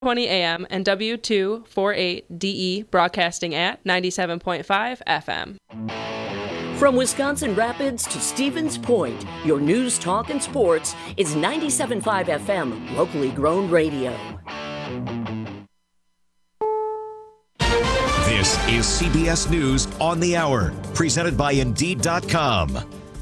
20 a.m. and W248DE broadcasting at 97.5 FM. From Wisconsin Rapids to Stevens Point, your news, talk, and sports is 97.5 FM, locally grown radio. This is CBS News on the Hour, presented by Indeed.com.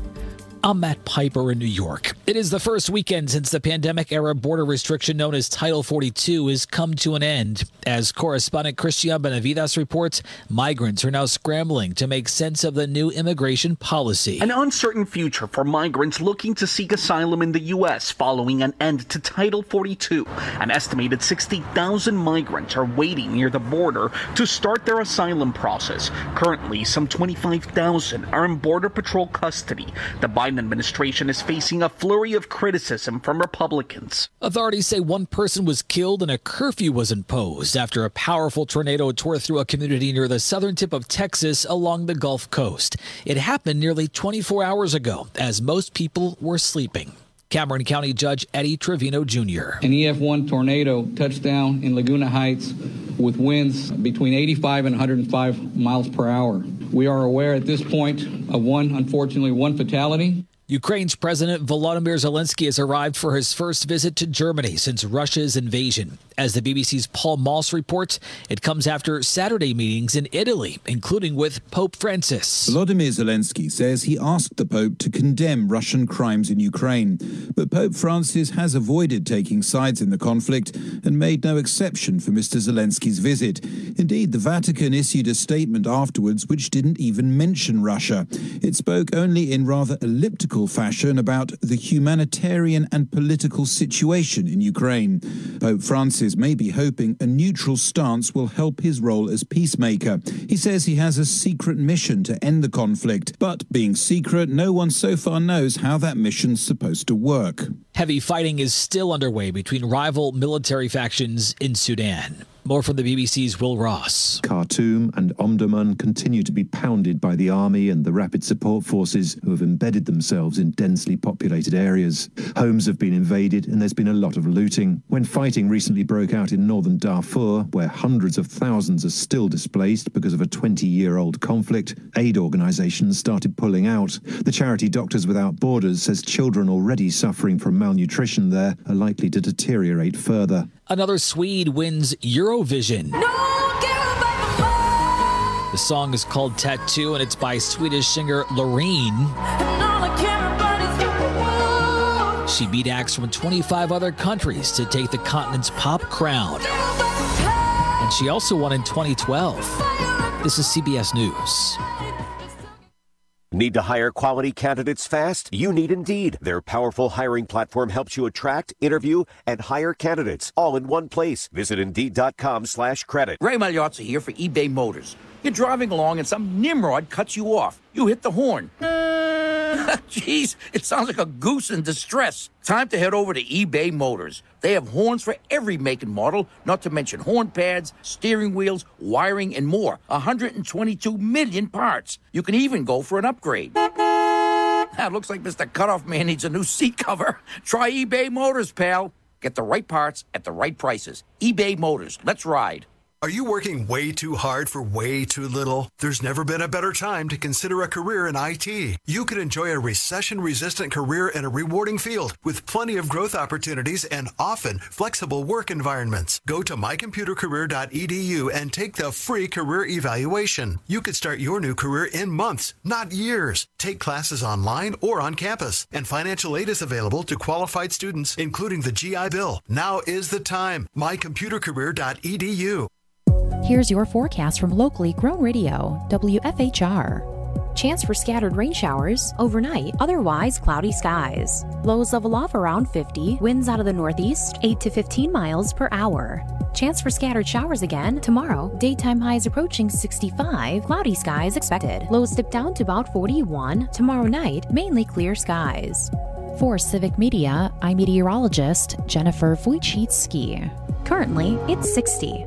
I'm Matt Piper in New York. It is the first weekend since the pandemic-era border restriction known as Title 42 has come to an end. As correspondent Christian Benavides reports, migrants are now scrambling to make sense of the new immigration policy. An uncertain future for migrants looking to seek asylum in the U.S. following an end to Title 42. An estimated 60,000 migrants are waiting near the border to start their asylum process. Currently, some 25,000 are in Border Patrol custody. The Biden administration is facing a flurry of criticism from Republicans. Authorities say one person was killed and a curfew was imposed after a powerful tornado tore through a community near the southern tip of Texas along the Gulf Coast. It happened nearly 24 hours ago as most people were sleeping. Cameron County Judge Eddie Trevino Jr. An EF1 tornado touched down in Laguna Heights with winds between 85 and 105 miles per hour. We are aware at this point of unfortunately, one fatality. Ukraine's President Volodymyr Zelensky has arrived for his first visit to Germany since Russia's invasion. As the BBC's Paul Moss reports, it comes after Saturday meetings in Italy, including with Pope Francis. Volodymyr Zelensky says he asked the Pope to condemn Russian crimes in Ukraine. But Pope Francis has avoided taking sides in the conflict and made no exception for Mr. Zelensky's visit. Indeed, the Vatican issued a statement afterwards which didn't even mention Russia. It spoke only in rather elliptical fashion about the humanitarian and political situation in Ukraine. Pope Francis may be hoping a neutral stance will help his role as peacemaker. He says he has a secret mission to end the conflict, but being secret, no one so far knows how that mission's supposed to work. Heavy fighting is still underway between rival military factions in Sudan. More from the BBC's Will Ross. Khartoum and Omdurman continue to be pounded by the army and the rapid support forces who have embedded themselves in densely populated areas. Homes have been invaded and there's been a lot of looting. When fighting recently broke out in northern Darfur, where hundreds of thousands are still displaced because of a 20-year-old conflict, aid organizations started pulling out. The charity Doctors Without Borders says children already suffering from malnutrition there are likely to deteriorate further. Another Swede wins Eurovision. The song is called Tattoo, and it's by Swedish singer Loreen. She beat acts from 25 other countries to take the continent's pop crown. And she also won in 2012. This is CBS News. Need to hire quality candidates fast? You need Indeed. Their powerful hiring platform helps you attract, interview, and hire candidates all in one place. Visit Indeed.com/credit. Ray Magliozzi here for eBay Motors. You're driving along and some nimrod cuts you off. You hit the horn. Jeez, it sounds like a goose in distress. Time to head over to eBay Motors. They have horns for every make and model, not to mention horn pads, steering wheels, wiring, and more. 122 million parts. You can even go for an upgrade. That looks like Mr. Cutoff Man needs a new seat cover. Try eBay Motors, pal. Get the right parts at the right prices. eBay Motors. Let's ride. Are you working way too hard for way too little? There's never been a better time to consider a career in IT. You could enjoy a recession-resistant career in a rewarding field with plenty of growth opportunities and often flexible work environments. Go to mycomputercareer.edu and take the free career evaluation. You could start your new career in months, not years. Take classes online or on campus, and financial aid is available to qualified students, including the GI Bill. Now is the time. mycomputercareer.edu. Here's your forecast from locally grown radio, WFHR. Chance for scattered rain showers overnight, otherwise cloudy skies. Lows level off around 50, winds out of the northeast, 8 to 15 miles per hour. Chance for scattered showers again tomorrow, daytime highs approaching 65, cloudy skies expected. Lows dip down to about 41, tomorrow night, mainly clear skies. For Civic Media, I'm meteorologist Jennifer Wojcicki. Currently, it's 60.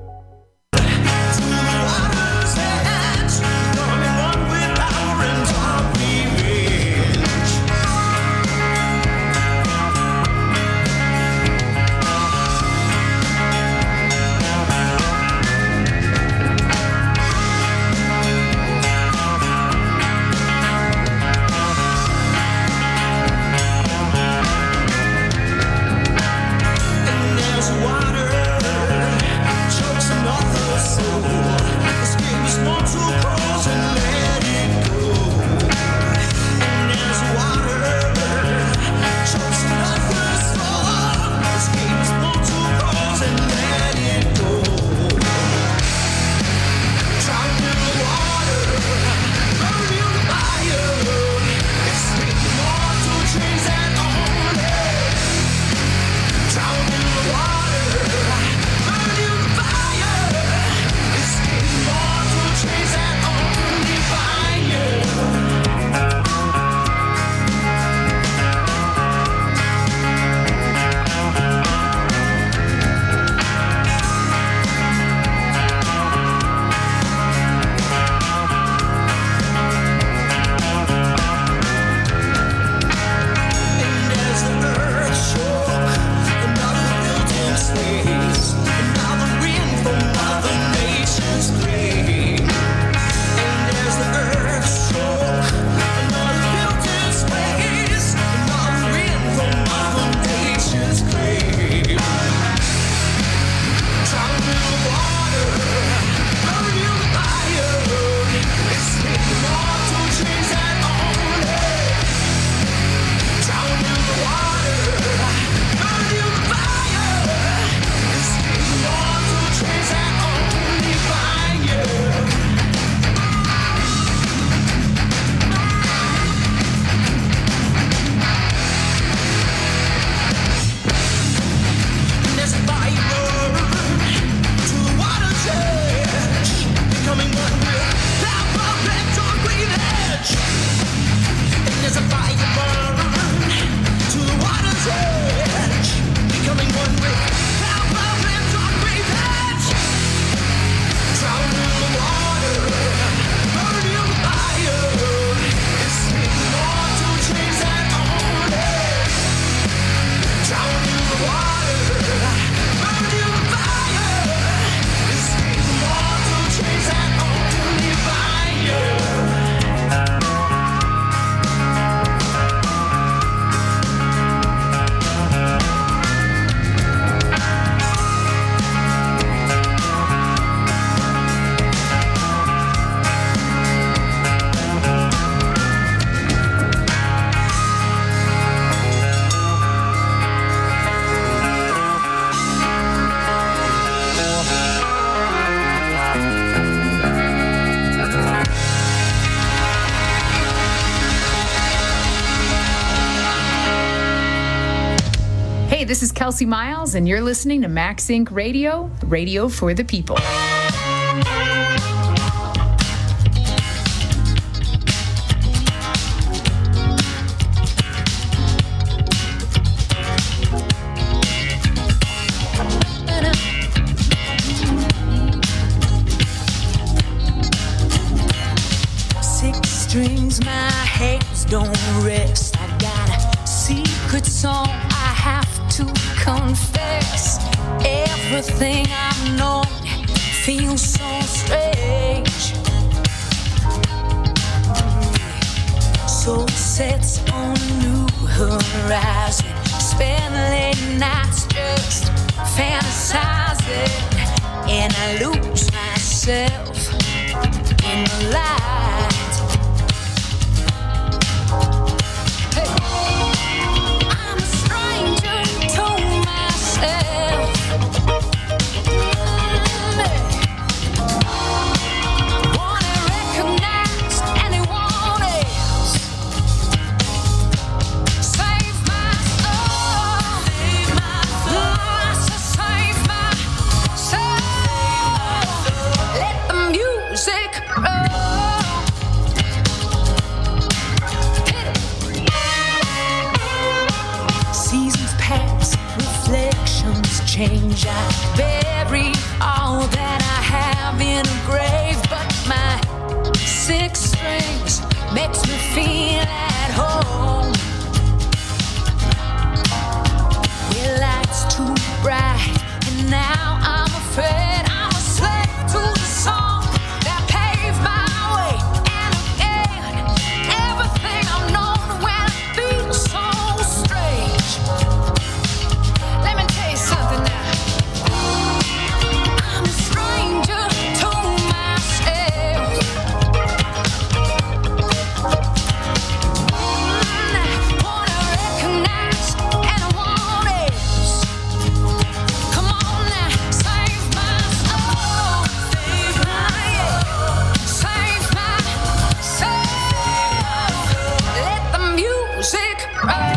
this is Kelsey Miles, and you're listening to Max Inc. Radio, radio for the people. Six strings, my hands don't rest. I got a secret song I have to confess. Everything I've known feels so strange. Soul sets on a new horizon. Spend late nights just fantasizing, and I lose myself in the light. I'm a stranger to myself. Wanna recognize anyone else. Save my soul. Save my soul. Let the music roll. Seasons pass, reflections change. I bury all that I have in a grave, but my six strings makes me feel at home. Your light's too bright, and now I'm afraid I'm a slave to the song that paved my way. And again, everything I've known when I feel so strange. Let me tell you something now. I'm a stranger to myself. I wanna recognize anyone else. Come on now, save my soul. Save my soul. Let the music roll.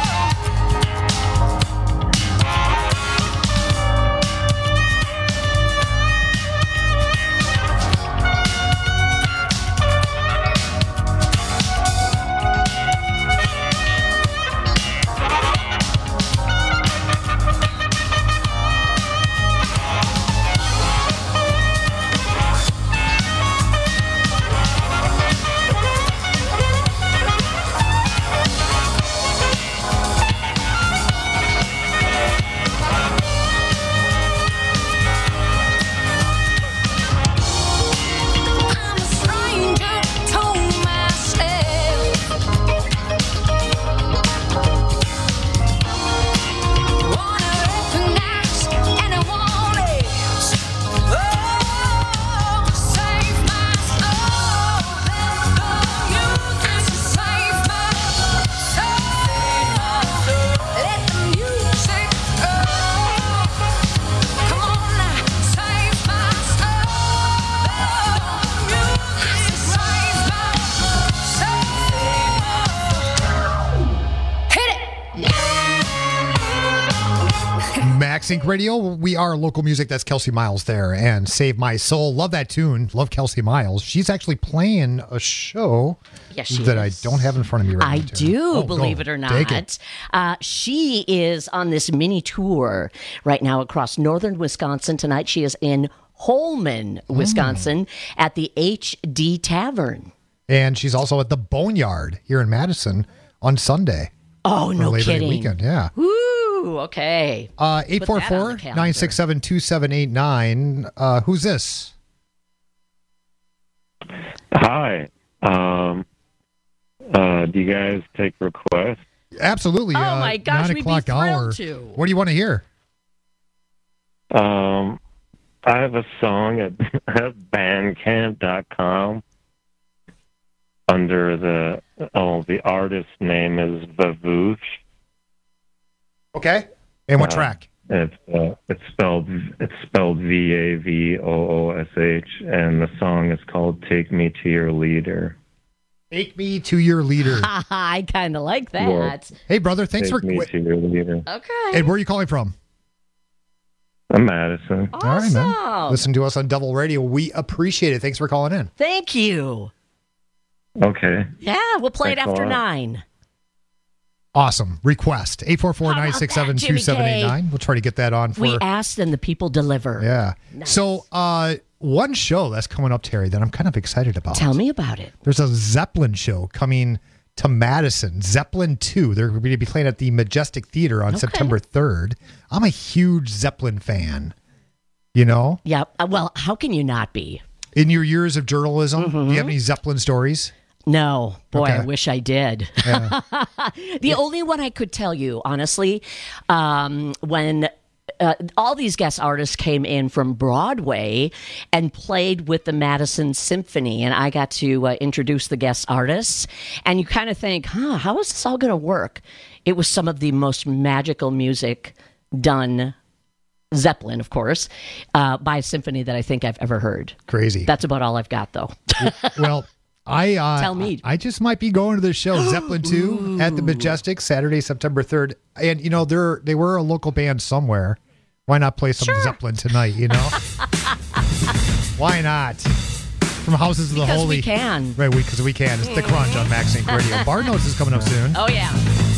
I'm a stranger to myself. Wanna recognize anyone else. Oh, save my soul. Let the music save my soul. Let the music roll. Come on now, save my soul. Music save my soul. Hit it. Max Inc. Radio, we are local music. That's Kelsey Miles there, and Save My Soul. Love that tune. Love Kelsey Miles. She's actually playing a show Yes, she that is. I don't have in front of me right now. I do, Oh, believe go. it or Take not. it. She is on this mini tour right now across northern Wisconsin. Tonight she is in Holman, Wisconsin at the HD Tavern. And she's also at the Boneyard here in Madison on Sunday. Oh, for no Labor Day kidding. weekend, yeah. Woo, okay. Put that on the 844-967-2789. Who's this? Hi. Do you guys take requests? Absolutely. Oh, my gosh, 9 we'd be o'clock hour. thrilled to. What do you want to hear? I have a song at bandcamp.com under the artist name is Vavoosh. Okay. And what track? It's spelled VAVOOSH, and the song is called "Take Me to Your Leader." Take me to your leader. I kind of like that. Hey, brother, thanks for. Take me to your leader. Okay. And where are you calling from? I'm Madison. Awesome. All right, man. Listen to us on Double Radio. We appreciate it. Thanks for calling in. Thank you. Okay. Yeah, we'll play Thanks it after a lot. 9. Awesome. Request 844-967-2789. We'll try to get that on for. We asked and the people deliver. Yeah. Nice. So, one show that's coming up, Terry, that I'm kind of excited about. Tell me about it. There's a Zeppelin show coming to Madison. Zeppelin 2. They're going to be playing at the Majestic Theater on September 3rd. I'm a huge Zeppelin fan. You know? Yeah. Well, how can you not be? In your years of journalism, do you have any Zeppelin stories? No. Boy, Okay. I wish I did. Yeah. The only one I could tell you, honestly, when all these guest artists came in from Broadway and played with the Madison Symphony, and I got to introduce the guest artists, and you kind of think, how is this all going to work? It was some of the most magical music done, Zeppelin, of course, by a symphony that I think I've ever heard. Crazy. That's about all I've got, though. Well, Tell me. I just might be going to the show, Zeppelin 2 at the Majestic, Saturday, September 3rd. And, you know, they were a local band somewhere. Why not play some Zeppelin tonight, you know? Why not? From Houses of the Because Holy. we can. Right, because we can. It's The Crunch on Max Inc. Radio. Bar Notes is coming up soon. Oh, yeah.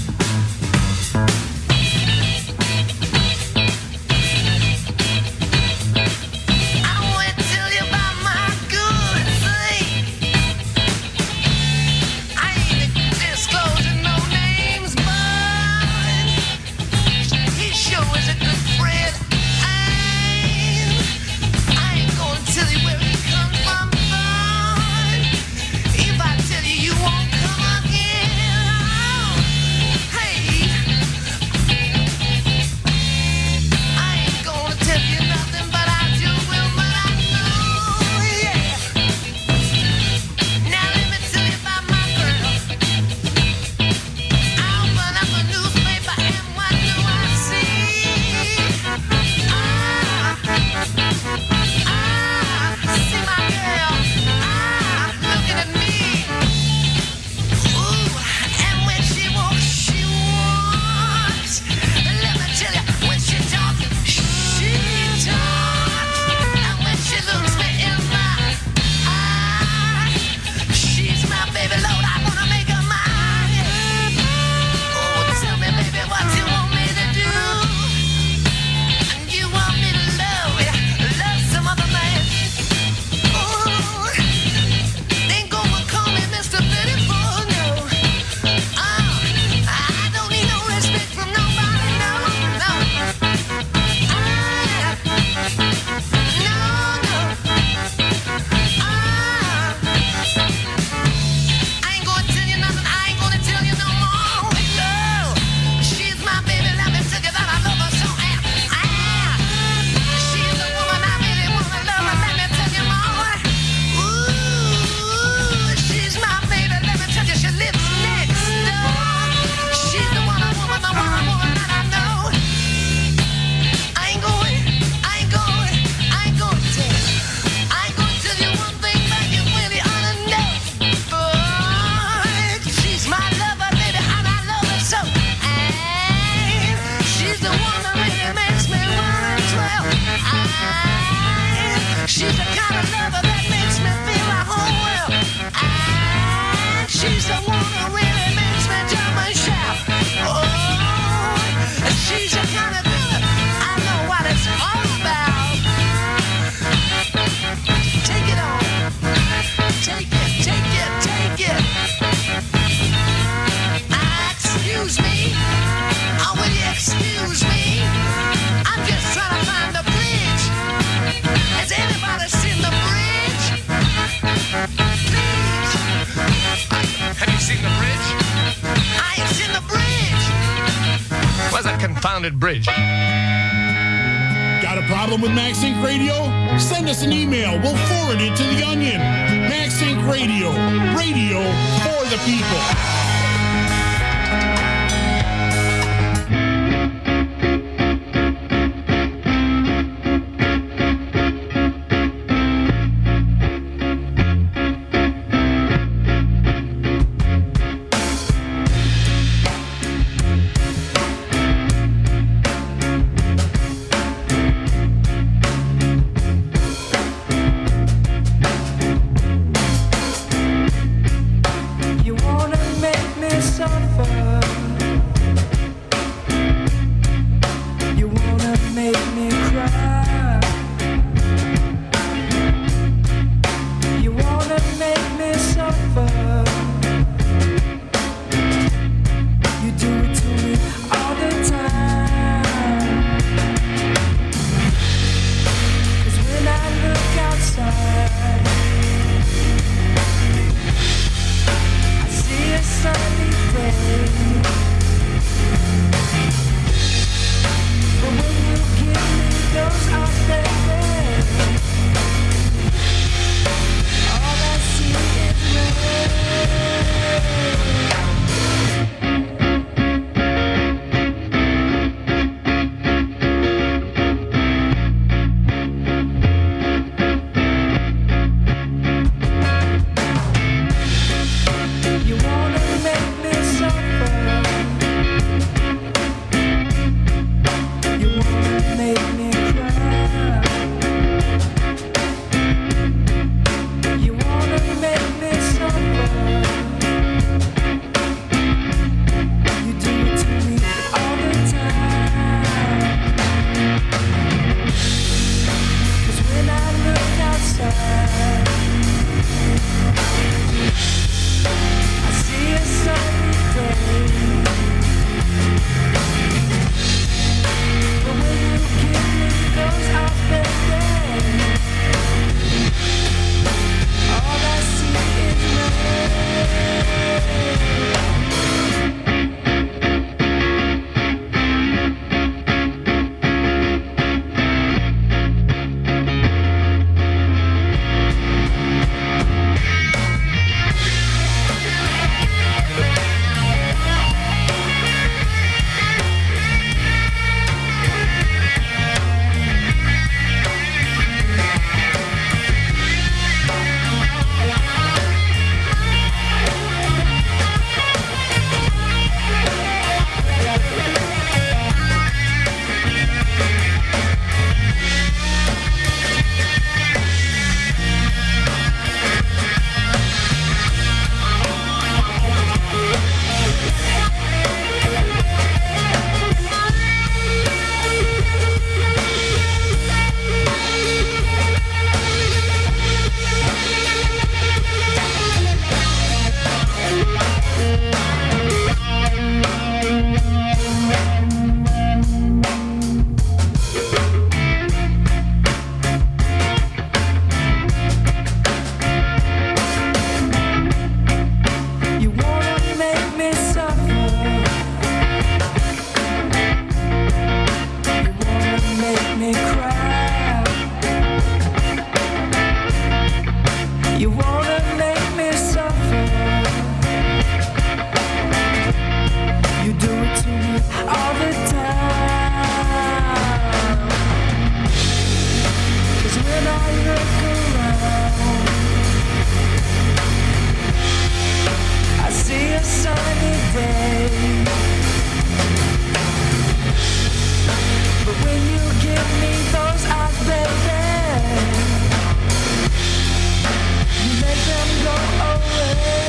Bridge. Got a problem with Max Inc. Radio? Send us an email. We'll forward it to The Onion. Max Inc. Radio. Radio for the people. look around, I see a sunny day. But when you give me those eyes, baby, you make them go away.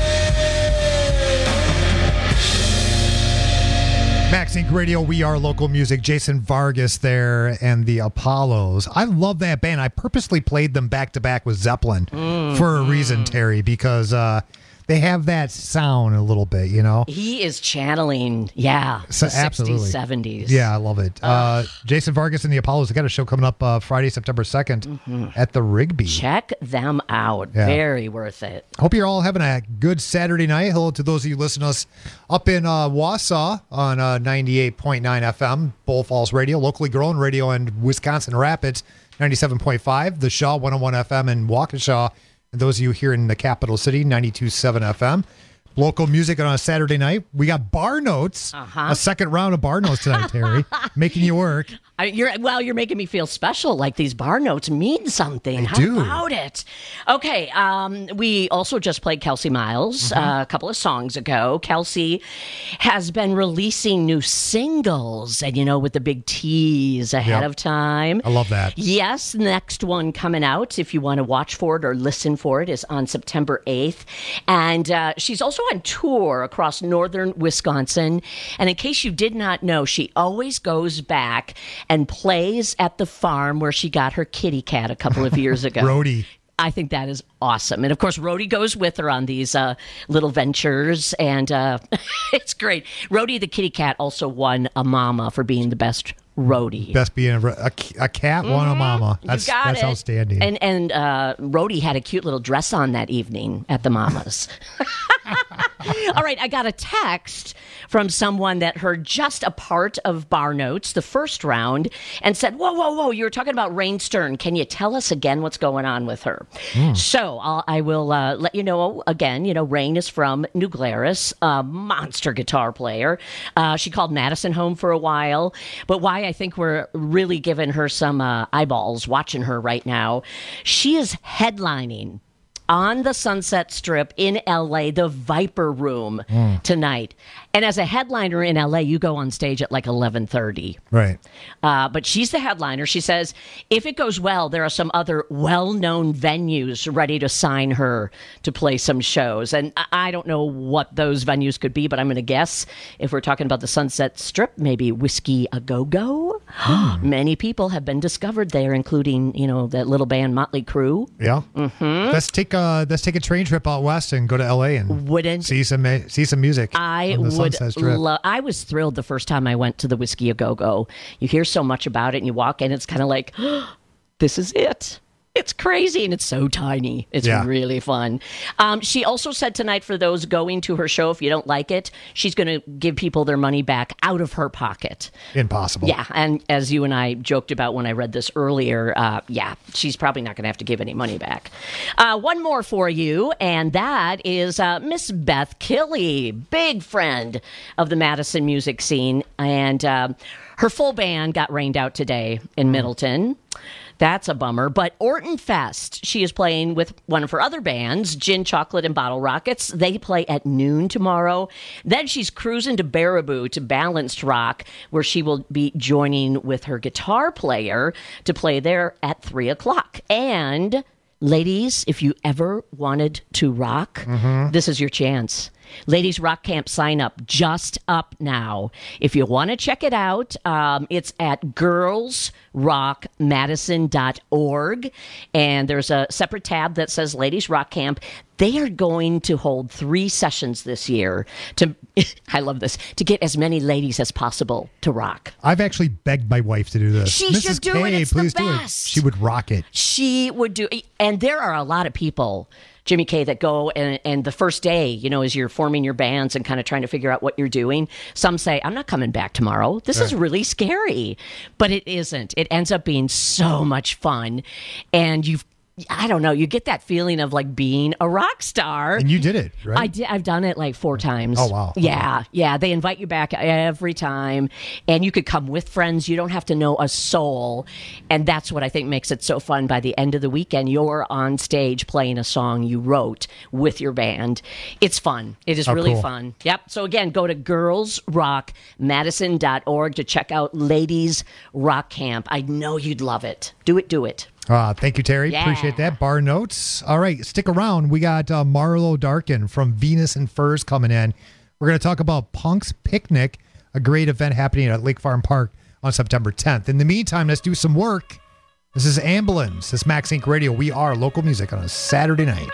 Max Inc. Radio, we are local music. Jason Vargas there and the Apollos. I love that band. I purposely played them back to back with Zeppelin for a reason, Terry, because they have that sound a little bit, you know? He is channeling, the absolutely. 60s, 70s. Yeah, I love it. Jason Vargas and the Apollos, they got a show coming up Friday, September 2nd at the Rigby. Check them out. Yeah. Very worth it. Hope you're all having a good Saturday night. Hello to those of you listening to us up in Wausau on 98.9 FM, Bull Falls Radio, locally grown radio, and Wisconsin Rapids, 97.5, the Shaw 101 FM in Waukesha. And those of you here in the capital city, 92.7 FM. Local music on a Saturday night. We got Bar Notes, a second round of Bar Notes tonight, Terry, making you work. You're making me feel special, like these bar notes mean something. How about it? Okay, we also just played Kelsey Miles a couple of songs ago. Kelsey has been releasing new singles, and with the big tease ahead of time. I love that. Yes, next one coming out, if you want to watch for it or listen for it, is on September 8th. And she's also on tour across northern Wisconsin. And in case you did not know, she always goes back and plays at the farm where she got her kitty cat a couple of years ago. Rhodey. I think that is awesome. And of course, Rhodey goes with her on these little ventures, and it's great. Rhodey the kitty cat also won a mama for being the best Rhodey. Best being a cat, won a mama. That's outstanding. And Rhodey had a cute little dress on that evening at the Mamas. All right, I got a text from someone that heard just a part of Bar Notes, the first round, and said, whoa, you were talking about Rain Stern. Can you tell us again what's going on with her? So I will let you know again. Rain is from New Glarus, a monster guitar player. She called Madison home for a while, but why I think we're really giving her some eyeballs watching her right now, she is headlining on the Sunset Strip in L.A., the Viper Room tonight. And as a headliner in L.A., you go on stage at like 11:30. Right. But she's the headliner. She says, if it goes well, there are some other well-known venues ready to sign her to play some shows. And I don't know what those venues could be, but I'm going to guess if we're talking about the Sunset Strip, maybe Whiskey A Go-Go. Many people have been discovered there, including, that little band Motley Crue. Yeah. Let's take a train trip out west and go to L.A. and see some music. I was thrilled the first time I went to the Whiskey A Go-Go. You hear so much about it, and you walk in, it's kind of like, this is it. It's crazy, and it's so tiny. It's really fun. She also said tonight, for those going to her show, if you don't like it, she's going to give people their money back out of her pocket. Impossible. Yeah, and as you and I joked about when I read this earlier, she's probably not going to have to give any money back. One more for you, and that is Miss Beth Killey, big friend of the Madison music scene, and her full band got rained out today in Middleton. That's a bummer. But Orton Fest, she is playing with one of her other bands, Gin, Chocolate, and Bottle Rockets. They play at noon tomorrow. Then she's cruising to Baraboo to Balanced Rock, where she will be joining with her guitar player to play there at 3 o'clock. And ladies, if you ever wanted to rock, this is your chance. Ladies Rock Camp sign up just up now. If you want to check it out, it's at girlsrockmadison.org, and there's a separate tab that says Ladies Rock Camp. They are going to hold 3 sessions this year to, I love this, to get as many ladies as possible to rock. I've actually begged my wife to do this. She Mrs. should do K, it. It's please the do best. it. She would rock it. She would do, and there are a lot of people, Jimmy K, that go and the first day, as you're forming your bands and kind of trying to figure out what you're doing, some say, I'm not coming back tomorrow. This is really scary. But it isn't. It ends up being so much fun. And you've I don't know. You get that feeling of like being a rock star. And you did it, right? I did. I've done it like 4 times. Oh, wow. Yeah. Yeah. They invite you back every time, and you could come with friends. You don't have to know a soul. And that's what I think makes it so fun. By the end of the weekend, you're on stage playing a song you wrote with your band. It's fun. It is really cool. fun. Yep. So again, go to girlsrockmadison.org to check out Ladies Rock Camp. I know you'd love it. Do it. Do it. Thank you, Terry. Yeah. Appreciate that. Bar notes. All right, stick around. We got Marlo Darkin from Venus and Furs coming in. We're going to talk about Punk's Picnic, a great event happening at Lake Farm Park on September 10th. In the meantime, let's do some work. This is Ambulance. This is Max Inc. Radio. We are local music on a Saturday night.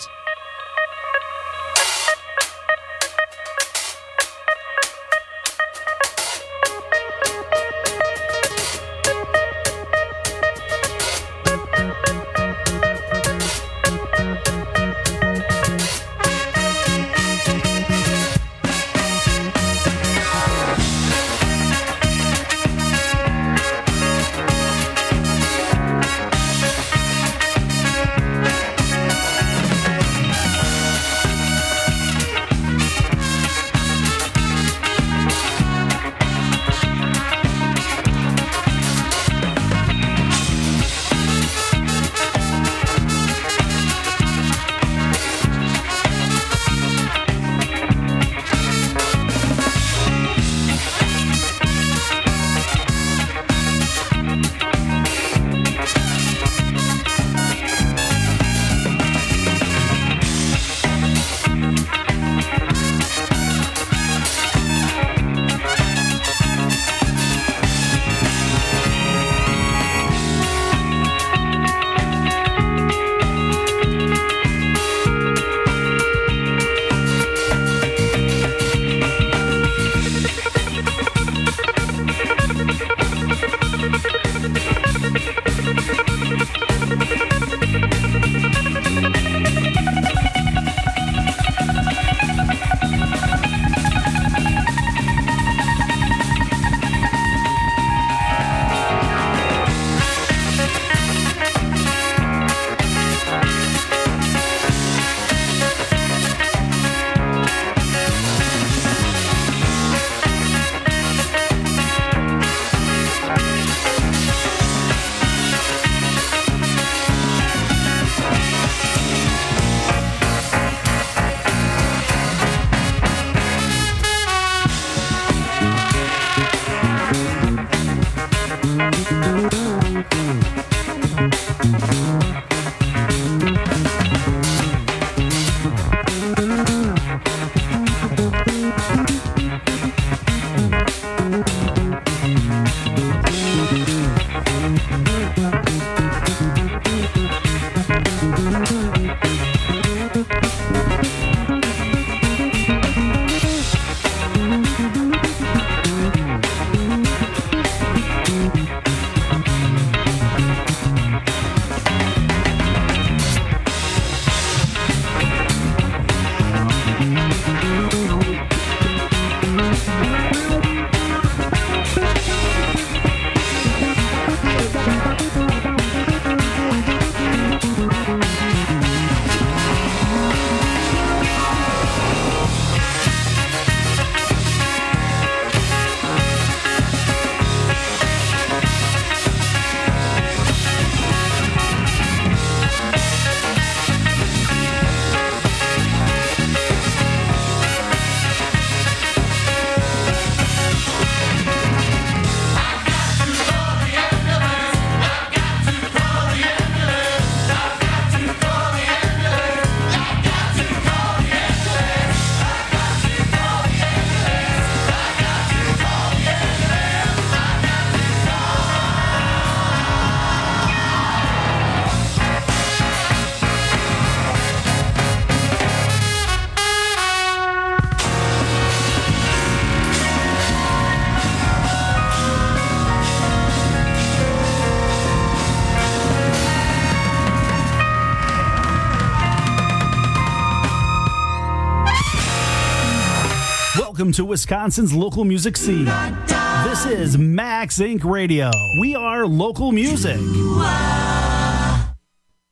Welcome to Wisconsin's local music scene. This is Max Inc. Radio. We are local music.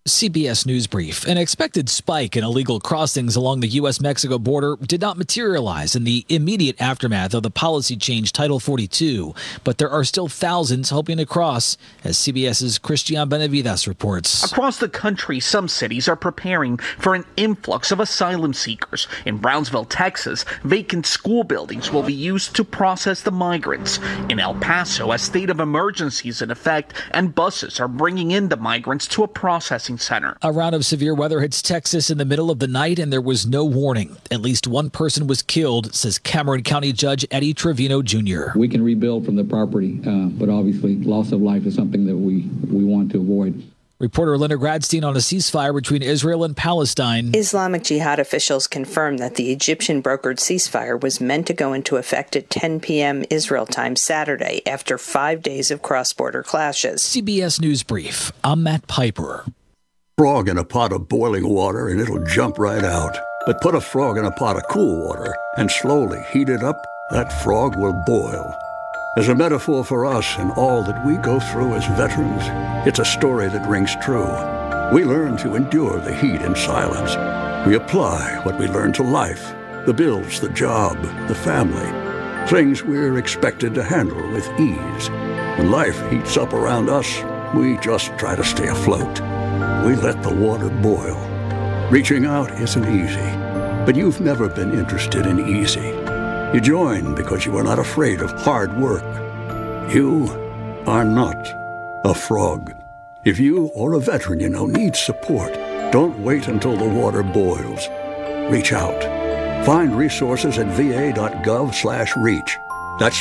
CBS News Brief. An expected spike in illegal crossings along the U.S.-Mexico border did not materialize in the immediate aftermath of the policy change Title 42, but there are still thousands hoping to cross, as CBS's Christian Benavides reports. Across the country, some cities are preparing for an influx of asylum seekers. In Brownsville, Texas, vacant school buildings will be used to process the migrants. In El Paso, a state of emergency is in effect, and buses are bringing in the migrants to a processing center. A round of severe weather hits Texas in the middle of the night, and there was no warning. At least one person was killed, says Cameron County Judge Eddie Trevino Jr. We can rebuild from the property, but obviously loss of life is something that we want to avoid. Reporter Linda Gradstein on a ceasefire between Israel and Palestine. Islamic Jihad officials confirmed that the Egyptian-brokered ceasefire was meant to go into effect at 10 p.m. Israel time Saturday after 5 days of cross-border clashes. CBS News Brief. I'm Matt Piper. Frog in a pot of boiling water and it'll jump right out. But put a frog in a pot of cool water and slowly heat it up, that frog will boil. As a metaphor for us and all that we go through as veterans, it's a story that rings true. We learn to endure the heat in silence. We apply what we learn to life, the bills, the job, the family, things we're expected to handle with ease. When life heats up around us, we just try to stay afloat. We let the water boil. Reaching out isn't easy, but you've never been interested in easy. You join because you are not afraid of hard work. You are not a frog. If you or a veteran you know needs support, don't wait until the water boils. Reach out. Find resources at va.gov/reach. That's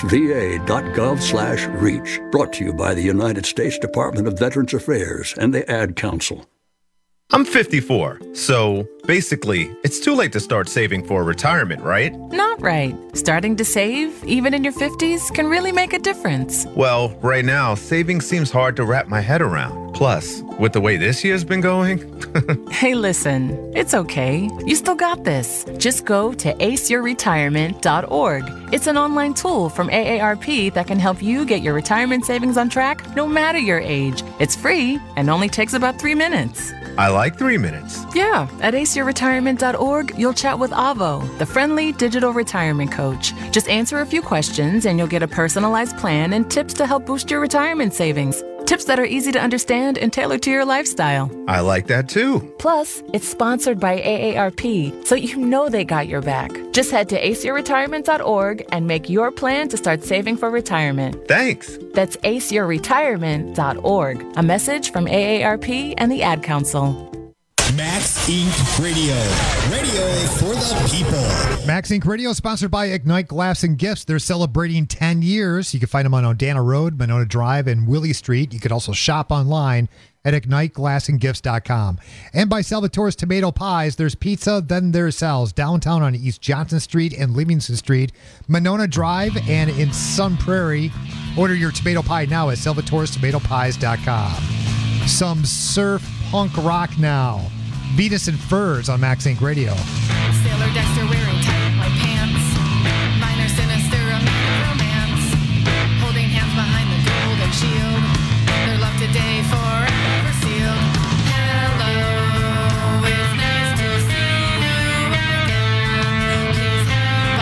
va.gov/reach. Brought to you by the United States Department of Veterans Affairs and the Ad Council. I'm 54, so basically, it's too late to start saving for retirement, right? Not right. Starting to save, even in your 50s, can really make a difference. Well, right now, saving seems hard to wrap my head around. Plus, with the way this year's been going... Hey, listen, it's okay. You still got this. Just go to aceyourretirement.org. It's an online tool from AARP that can help you get your retirement savings on track no matter your age. It's free and only takes about 3 minutes. I like 3 minutes. Yeah, at aceyourretirement.org, you'll chat with Avo, the friendly digital retirement coach. Just answer a few questions and you'll get a personalized plan and tips to help boost your retirement savings. Tips that are easy to understand and tailored to your lifestyle. I like that too. Plus, it's sponsored by AARP, so you know they got your back. Just head to aceyourretirement.org and make your plan to start saving for retirement. Thanks. That's aceyourretirement.org. A message from AARP and the Ad Council. Max Inc. Radio. Radio for the people. Max Inc. Radio is sponsored by Ignite Glass and Gifts. They're celebrating 10 years. You can find them on Odana Road, Monona Drive, and Willie Street. You could also shop online at IgniteGlassandGifts.com. And by Salvatore's Tomato Pies. There's pizza, then there's sales downtown on East Johnson Street and Livingston Street, Monona Drive, and in Sun Prairie. Order your tomato pie now at Salvatore'sTomatoPies.com. Some surf punk rock now. Venus and Furs on Max Inc. Radio. Sailor Dexter wearing tight white pants. Minor sinister, a man of romance. Holding hands behind the golden shield. Their love today forever sealed. Hello, it's nice to see you again. Please help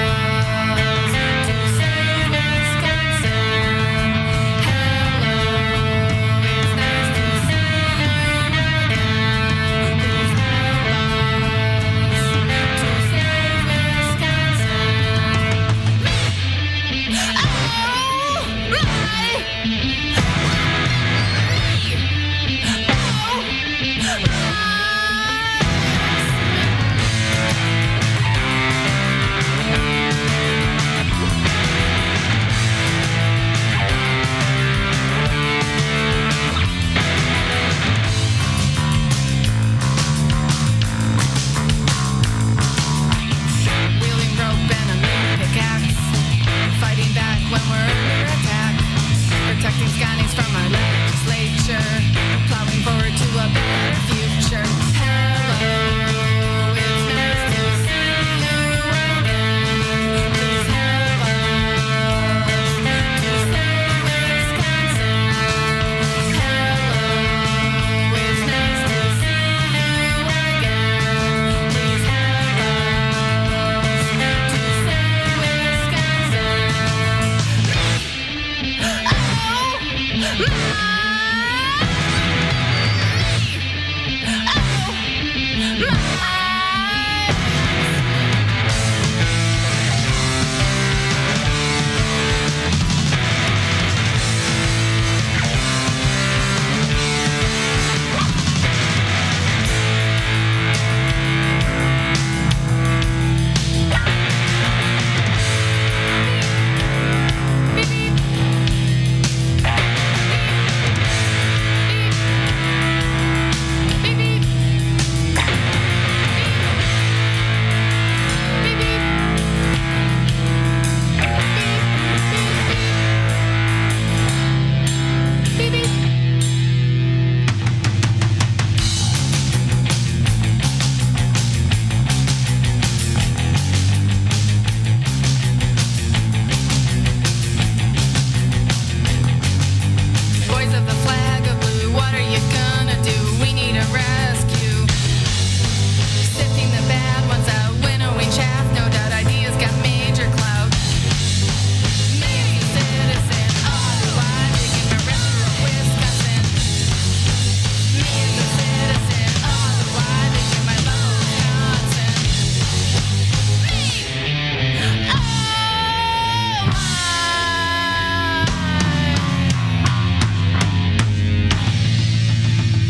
us to save Wisconsin. Hello, it's nice to see you again. Please help us.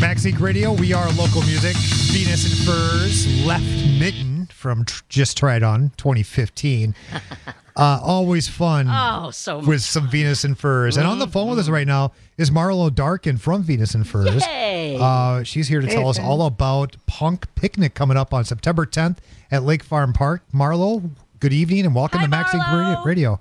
Max Inc. Radio, we are local music. Venus and Furs, Left Mitten from Just Tried On 2015. Always fun with some Venus and Furs. And on the phone with us right now is Marlo Darkin from Venus and Furs. Yay! She's here to tell us all about Punk Picnic coming up on September 10th at Lake Farm Park. Marlo, good evening and welcome to Max Inc. Radio.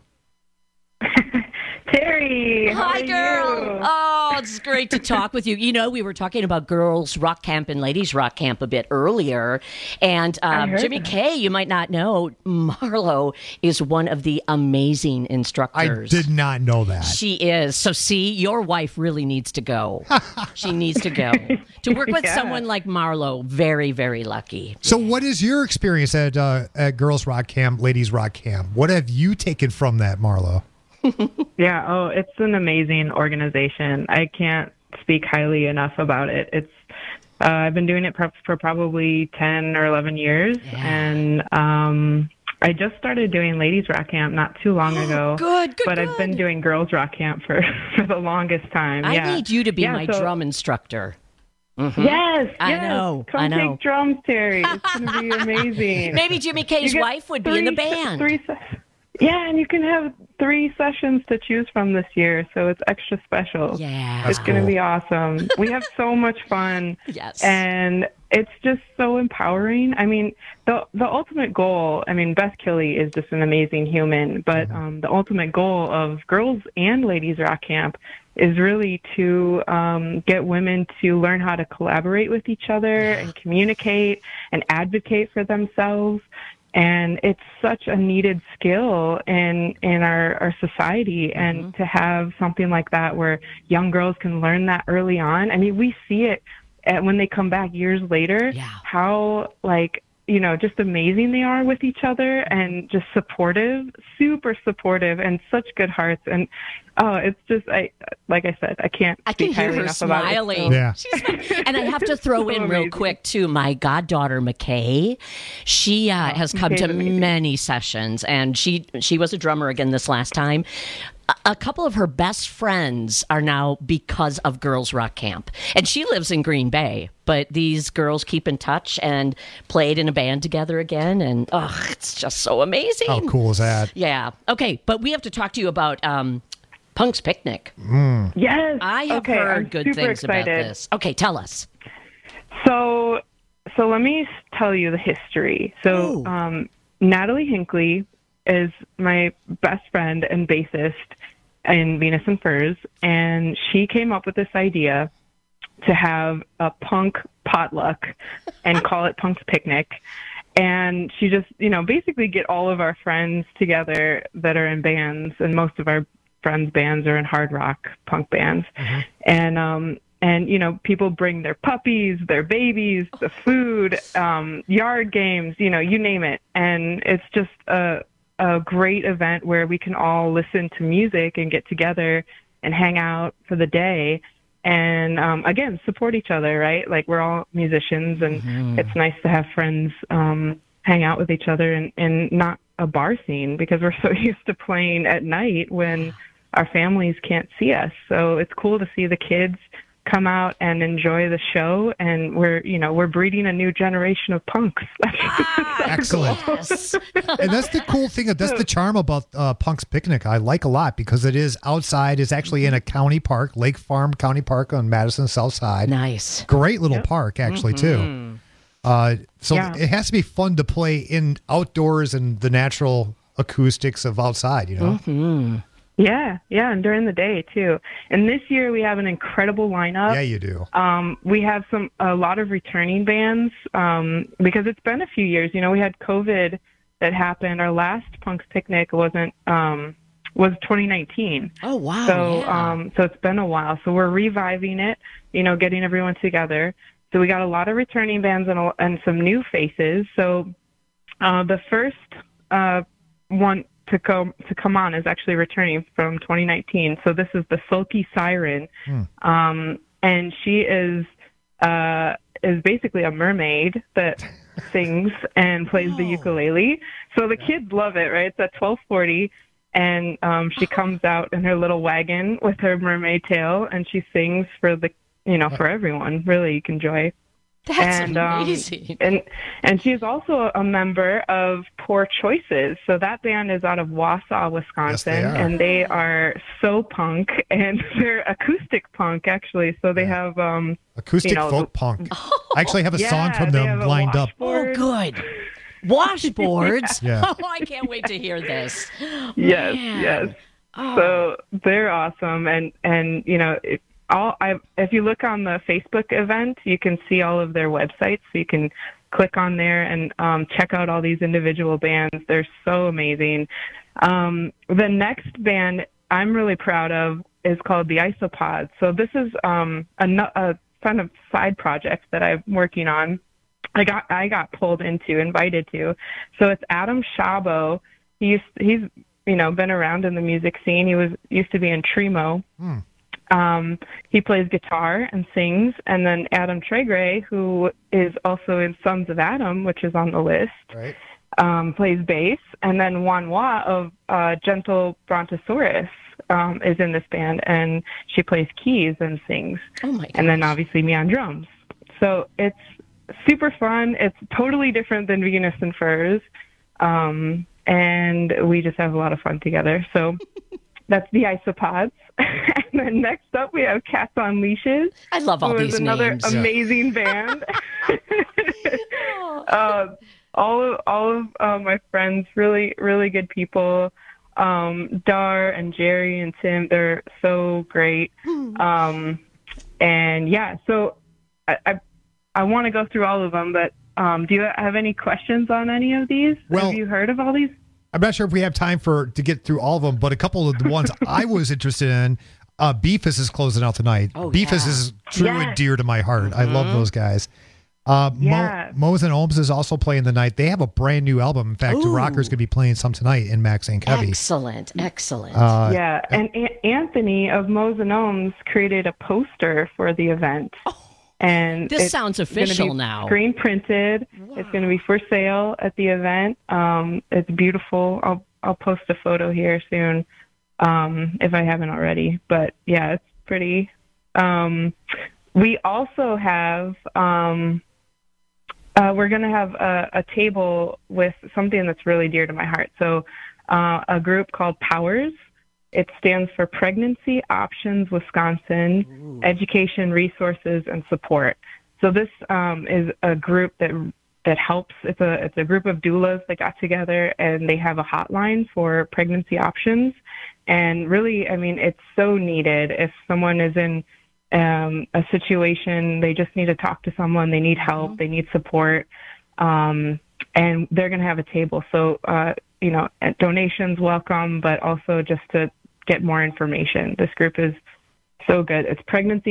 Terry, how Hi, are girl. you? Oh, it's great to talk with you. You know, we were talking about girls' rock camp and ladies' rock camp a bit earlier. And Jimmy K, you might not know, Marlo is one of the amazing instructors. I did not know that. She is. So, see, your wife really needs to go. She needs to go. To work with someone like Marlo, very, very lucky. So what is your experience at Girls Rock Camp, Ladies Rock Camp? What have you taken from that, Marlo? Yeah, it's an amazing organization. I can't speak highly enough about it. It's I've been doing it for probably 10 or 11 years, and I just started doing Ladies Rock Camp not too long ago. Good. I've been doing Girls Rock Camp for the longest time. I need you to be my drum instructor. Mm-hmm. Yes, I know. Come take drums, Terry. It's going to be amazing. Maybe Jimmy K's wife would be in the band. Yeah, and you can have 3 sessions to choose from this year, so it's extra special. Yeah. It's going to be awesome. We have so much fun. Yes. And it's just so empowering. I mean, the ultimate goal, I mean, Beth Killey is just an amazing human, but the ultimate goal of Girls and Ladies Rock Camp is really to get women to learn how to collaborate with each other and communicate and advocate for themselves. And it's such a needed skill in our society. And to have something like that where young girls can learn that early on. I mean, we see it when they come back years later, how, like, you know, just amazing they are with each other and just supportive, super supportive, and such good hearts. And it's just, like I said, I can't speak highly enough smiling. about it. Yeah. And I have to throw in real quick, too, my goddaughter, McKay. She has come to many sessions, and she was a drummer again this last time. A couple of her best friends are now because of Girls Rock Camp. And she lives in Green Bay, but these girls keep in touch and played in a band together again. And, it's just so amazing. How cool is that? Yeah. Okay, but we have to talk to you about Punk's Picnic. Yes. I have heard good things about this. Okay, tell us. So let me tell you the history. So Natalie Hinckley is my best friend and bassist in Venus and Furs, and she came up with this idea to have a punk potluck and call it Punk's Picnic. And she just, basically get all of our friends together that are in bands, and most of our friends' bands are in hard rock punk bands. And people bring their puppies, their babies, the food, yard games, you name it. And it's just a great event where we can all listen to music and get together and hang out for the day. And, again, support each other, right? Like, we're all musicians, and it's nice to have friends hang out with each other and not a bar scene, because we're so used to playing at night when our families can't see us. So it's cool to see the kids come out and enjoy the show, and we're breeding a new generation of punks. Excellent. And that's the cool thing. That's the charm about Punk's Picnic. I like a lot because it is outside. It's actually in a county park, Lake Farm County Park on Madison South Side. Nice. Great little park, actually, too. It has to be fun to play in outdoors and the natural acoustics of outside, Yeah, and during the day too. And this year we have an incredible lineup. Yeah, you do. We have a lot of returning bands because it's been a few years. We had COVID that happened. Our last Punk's Picnic was 2019. Oh wow! So it's been a while. So we're reviving it. Getting everyone together. So we got a lot of returning bands and some new faces. So the first one to come on is actually returning from 2019. So this is the Sulky Siren, and she is basically a mermaid that sings and plays the ukulele. So the kids love it, right? It's at 12:40, and she comes out in her little wagon with her mermaid tail, and she sings for the for everyone. Really, you can enjoy. That's amazing. And she's also a member of Poor Choices. So that band is out of Wausau, Wisconsin, and they are so punk, and they're acoustic punk actually. So they have acoustic folk punk. I actually have a song from them lined up. Oh, good. Washboards. Yeah. Oh, I can't wait to hear this. Yes, Man. yes. Oh. So they're awesome, and if you look on the Facebook event, you can see all of their websites. So you can click on there and check out all these individual bands. They're so amazing. The next band I'm really proud of is called the Isopods. So this is a kind of side project that I'm working on. I got invited to. So it's Adam Shabo. He's been around in the music scene. He used to be in Tremo. He plays guitar and sings, and then Adam Tregray, who is also in Sons of Adam, which is on the list, plays bass, and then Juan Hua of Gentle Brontosaurus is in this band, and she plays keys and sings. Oh my gosh. And then obviously me on drums. So it's super fun. It's totally different than Venus and Furs, and we just have a lot of fun together. So that's the Isopods. And then next up, we have Cats on Leashes. I love all these another names. amazing band. All of my friends, really, really good people. Dar and Jerry and Tim, they're so great. And yeah, so I want to go through all of them, but do you have any questions on any of these? Well, have you heard of all these? I'm not sure if we have time to get through all of them, but a couple of the ones I was interested in, Beefus is closing out tonight. Beefus is true and dear to my heart. I love those guys. Moe's and Ohms is also playing the night. They have a brand new album. In fact, Rocker's going to be playing some tonight in Max and Kevy. Excellent. And Anthony of Moe's and Ohms created a poster for the event. And this sounds official gonna be now. Screen printed. Wow. It's going to be for sale at the event. It's beautiful. I'll post a photo here soon if I haven't already. But yeah, it's pretty. We also have we're going to have a table with something that's really dear to my heart. So a group called Powers. It stands for Pregnancy Options Wisconsin, Education, Resources, and Support. So this is a group that helps. It's a group of doulas that got together, and they have a hotline for pregnancy options. And really, I mean, it's so needed. If someone is in a situation, they just need to talk to someone, they need help, they need support, and they're going to have a table. So, donations welcome, but also just to get more information. This group is so good. It's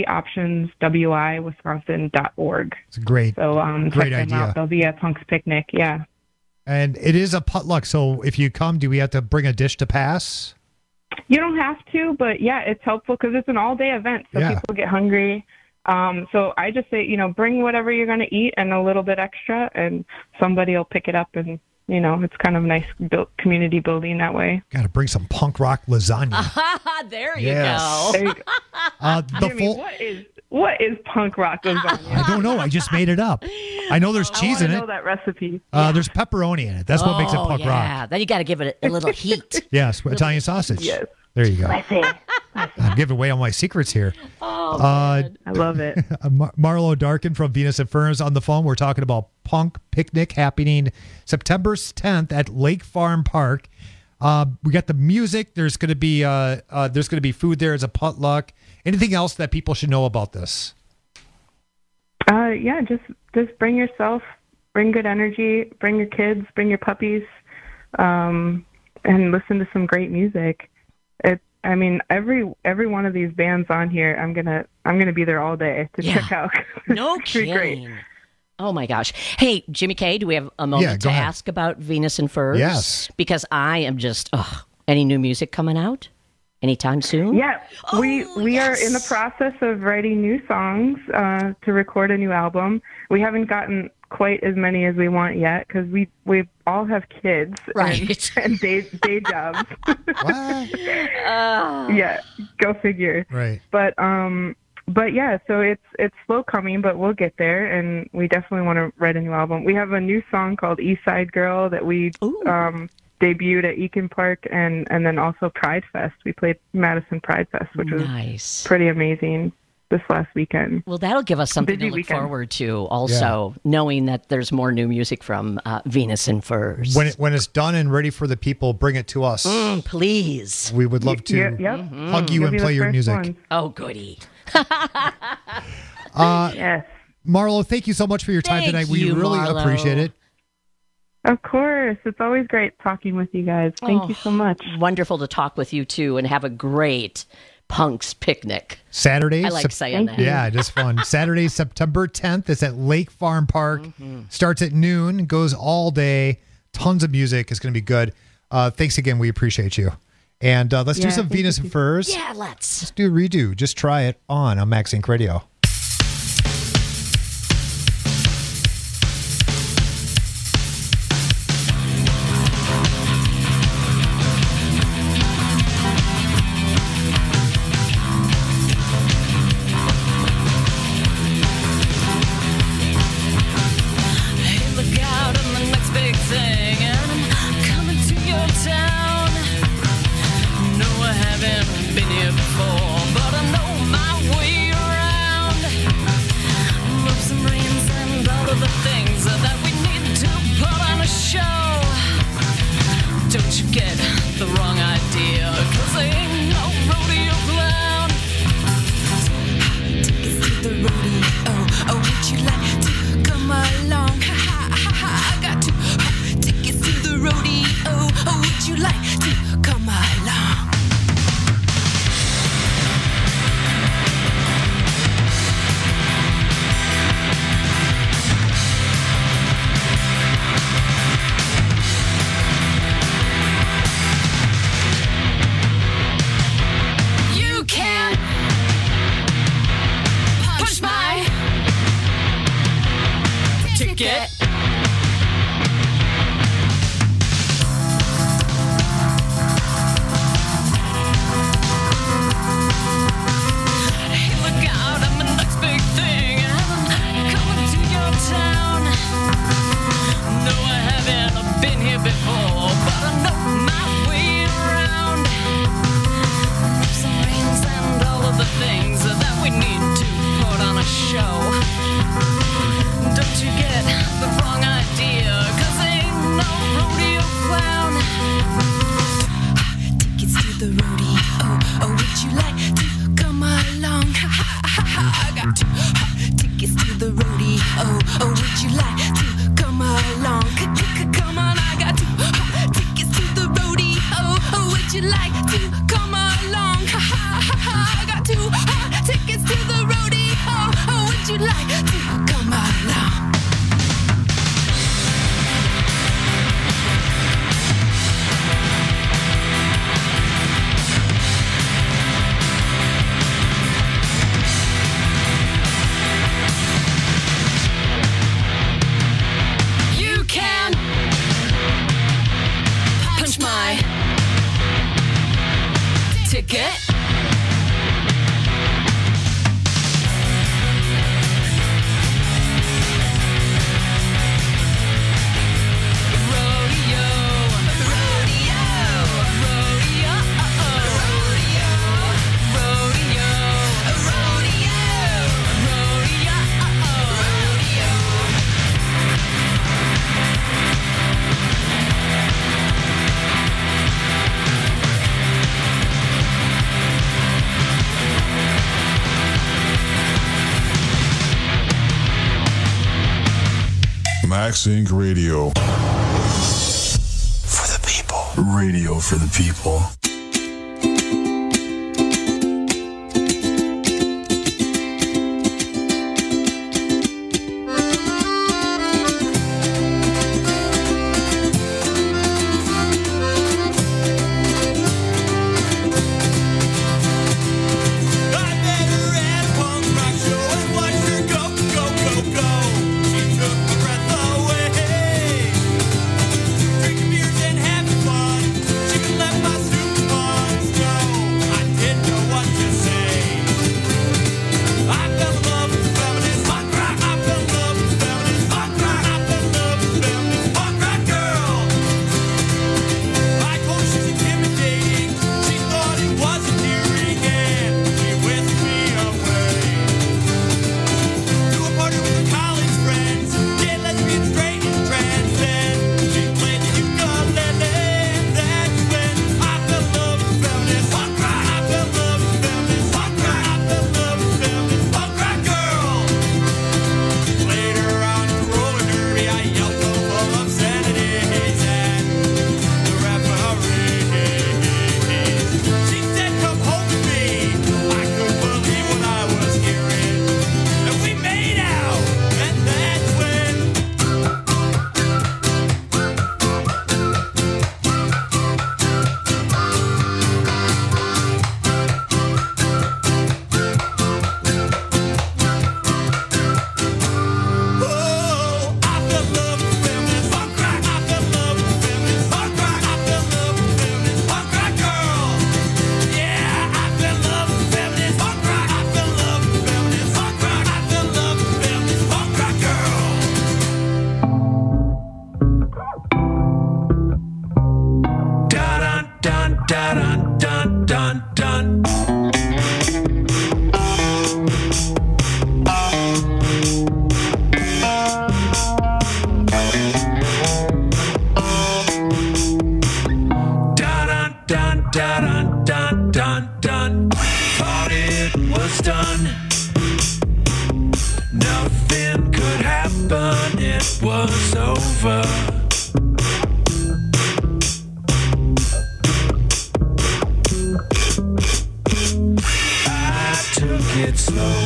pregnancyoptionswisconsin.org. It's great. So great check them idea. out. They'll be at Punk's Picnic. Yeah. And it is a potluck. So if you come, do we have to bring a dish to pass? You don't have to, but yeah, it's helpful because it's an all-day event, so people get hungry. So I just say, bring whatever you're going to eat and a little bit extra, and somebody will pick it up, and it's kind of nice community building that way. Got to bring some punk rock lasagna. There you go. There you go. Jimmy, what is punk rock lasagna? I don't know. I just made it up. I know there's cheese in I it. know that recipe. There's pepperoni in it. That's what makes it punk rock. Yeah, then you got to give it a little heat. Yes, Italian sausage. Yes. There you go. I see. I'm giving away all my secrets here. I love it. Marlo Darkin from Venus and Ferns on the phone. We're talking about Punk Picnic happening September 10th at Lake Farm Park. We got the music. There's going to be food there as a potluck. Anything else that people should know about this? Yeah, just bring yourself, bring good energy, bring your kids, bring your puppies, and listen to some great music. Every one of these bands on here, I'm gonna be there all day to check out. No It's pretty kidding. great. Oh my gosh. Hey, Jimmy K, do we have a moment to ask about Venus and Furs? Yes. Because I am just, any new music coming out anytime soon? Yeah, we are in the process of writing new songs to record a new album. We haven't gotten quite as many as we want yet because we all have kids and day jobs. What? Yeah, go figure. Right. But But yeah, so it's slow coming, but we'll get there, and we definitely want to write a new album. We have a new song called East Side Girl that we debuted at Eakin Park, and then also Pride Fest. We played Madison Pride Fest, which was pretty amazing this last weekend. Well, that'll give us something to look forward to also, knowing that there's more new music from Venus and Furs. When it's done and ready for the people, bring it to us. Please. We would love to hug you and play your music. One. Oh, goody. Yes. Marlo, thank you so much for your time tonight. We really appreciate it. Of course. It's always great talking with you guys. Thank you so much. Wonderful to talk with you, too, and have a great Punks picnic. Saturday. I like saying that. Yeah, just fun. Saturday, September 10th. It's at Lake Farm Park. Starts at noon, goes all day. Tons of music. It's going to be good. Thanks again. We appreciate you. And let's do some Venus and Furs. Yeah, let's do a redo. Just try it on Max Inc. Radio. Max Inc. Radio. For the people. Radio for the people. She can let my suit it was over. I took it slow.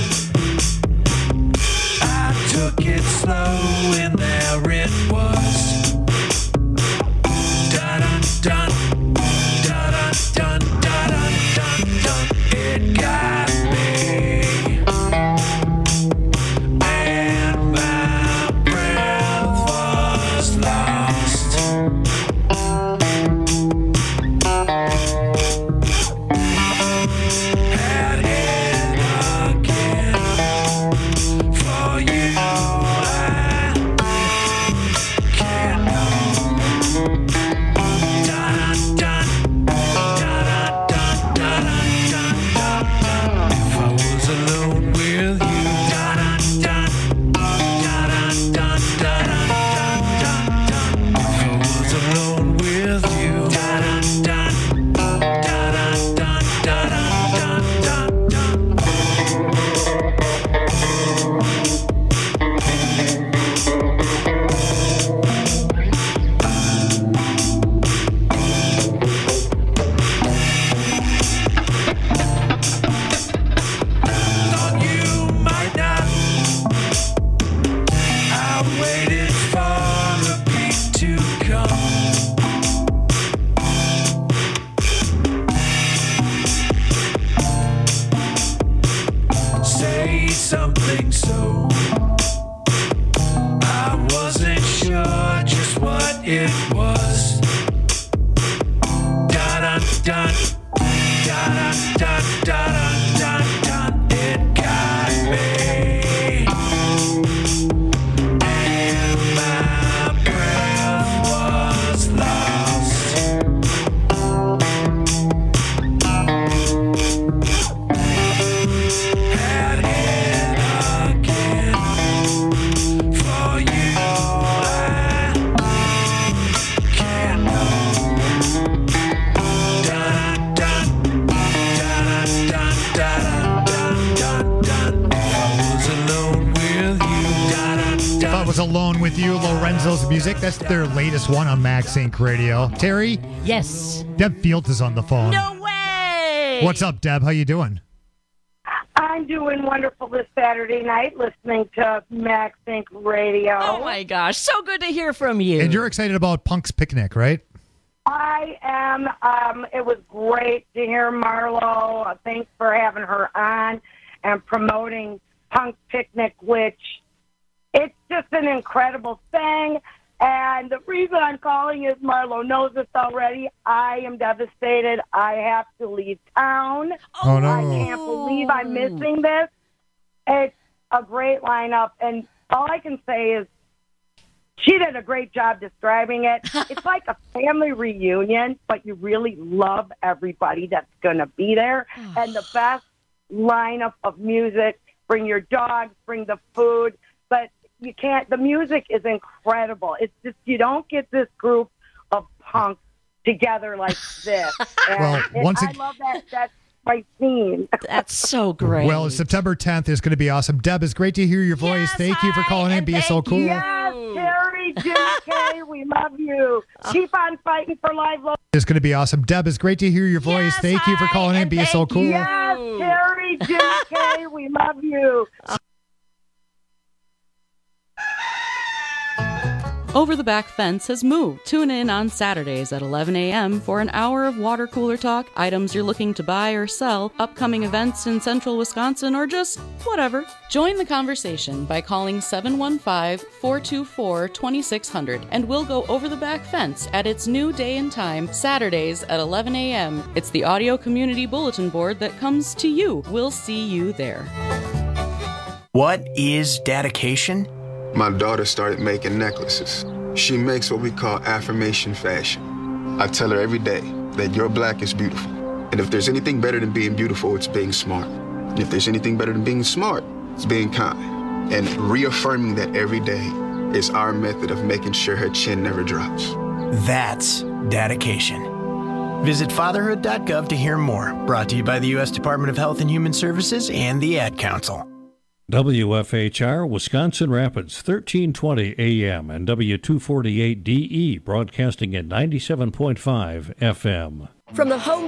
I took it slow, and there it was. Dun dun dun dun dun dun dun dun. It got me, and my breath was lost. Had it again for you. I can't know. Dun dun dun dun dun dun dun. If I was alone with you. Dun dun dun dun dun dun dun. If I was alone with you. Dun dun dun dun dun dun dun. Thought you might not. I waited for a beat to come. Say something so I wasn't sure just what it was. Dun dun dun dun dun dun dun. It got me, and my breath was lost. Had it again for you. I can't know. Dun dun dun dun dun dun dun dun. If I was alone with you. Dun If I Was Alone With You, Lorenzo's Music. That's their latest one on Max Inc. Radio. Terry? Yes. Deb Fields is on the phone. No way! What's up, Deb? How you doing? I'm doing wonderful this Saturday night listening to Max Inc. Radio. Oh my gosh, so good to hear from you. And you're excited about Punk's Picnic, right? I am. It was great to hear Marlo. Thanks for having her on and promoting Punk Picnic, which it's just an incredible thing. And the reason I'm calling is Marlo knows this already. I am devastated. I have to leave town. Oh, no. I can't believe I'm missing this. It's a great lineup. And all I can say is she did a great job describing it. It's like a family reunion, but you really love everybody that's going to be there. And the best lineup of music. Bring your dogs, bring the food. But you can't, the music is incredible. It's just, you don't get this group of punks together like this. And I love that. That's my scene. That's so great. Well, September 10th is going to be awesome. Deb, it's great to hear your voice. Thank you for calling in. Being so cool. Yes, Terry, Jim K, we love you. Keep on fighting for live. It's going to be awesome. Deb, it's great to hear your voice. Thank you for calling in. Being so cool. Yes, Terry, Jim K, we love you. Over the Back Fence has moved. Tune in on Saturdays at 11 a.m. for an hour of water cooler talk, items you're looking to buy or sell, upcoming events in central Wisconsin, or just whatever. Join the conversation by calling 715-424-2600, and we'll go over the back fence at its new day and time, Saturdays at 11 a.m. It's the audio community bulletin board that comes to you. We'll see you there. What is dedication? My daughter started making necklaces. She makes what we call affirmation fashion. I tell her every day that your black is beautiful. And if there's anything better than being beautiful, it's being smart. And if there's anything better than being smart, it's being kind. And reaffirming that every day is our method of making sure her chin never drops. That's dedication. Visit fatherhood.gov to hear more. Brought to you by the U.S. Department of Health and Human Services and the Ad Council. WFHR, Wisconsin Rapids, 1320 AM and W248DE, broadcasting at 97.5 FM. From the home